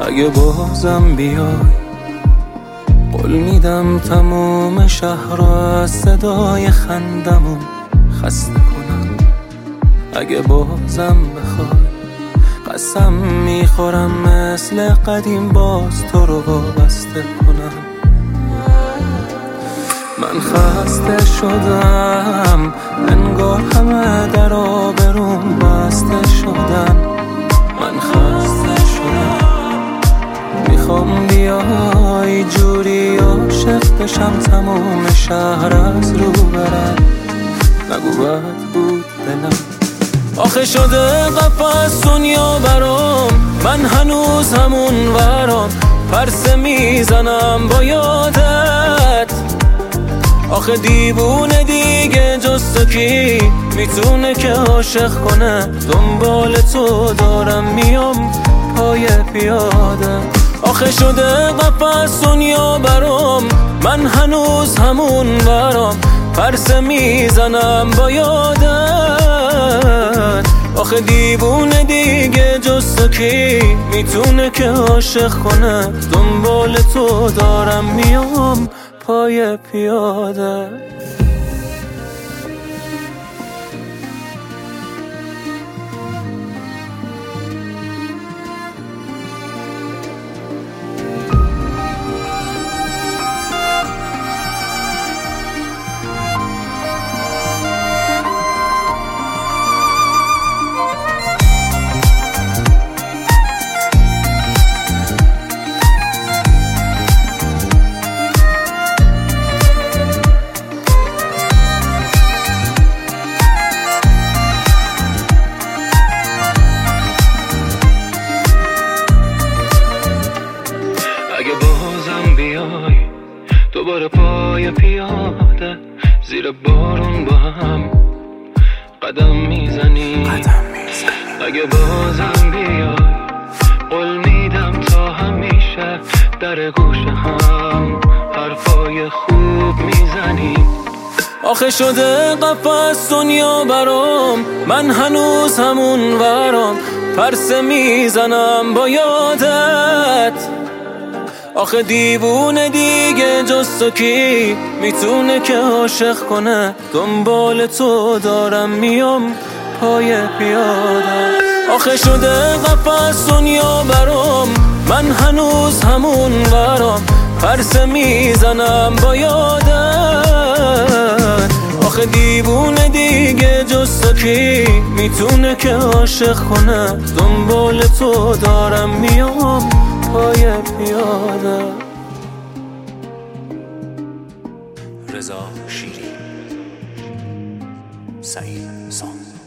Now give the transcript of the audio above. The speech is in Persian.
اگه بازم بیای قول میدم تموم شهر رو از صدای خندمون خسته کنم. اگه بازم بخوای قسم میخورم مثل قدیم باز تو رو وابسته کنم. من خسته شدم انگار همه در آبروم بسته شدن. من خسته شدم میخوام بیای جوری عاشق بشم تمام شهر از رو برن. نگو بد بود دلم آخه شده قفس دنیا برام. من هنوز همون ورام پرسه میزنم با یادت. آخه دیوونه دیگه جز تو کی میتونه که عاشق کنه؟ دنبال تو دارم میام پای پیاده. آخه شده قفس دنیا برام. من هنوز همون برام پرسه میزنم با یادت. آخه دیوونه دیگه جز تو کی میتونه که عاشق کنه؟ دنبال تو دارم میام پای پیاده. اگه بازم بیای دوباره پای پیاده زیر بارون با هم قدم میزنی. اگه بازم بیای قول میدم تا همیشه در گوش هم حرفای خوب میزنی. آخه شده قفس دنیا برام. من هنوز همون ورام پرسه میزنم با یادت. آخه دیوونه دیگه جز تو کی میتونه که عاشق کنه؟ دنبال تو دارم میام پای پیاده. آخه شده قفس دنیا برام. من هنوز همون برام پرسه میزنم با یادت. آخه دیوونه دیگه جز تو کی میتونه که عاشق کنه؟ دنبال تو دارم میام پای پیاده. رضا شیری، سعید سام.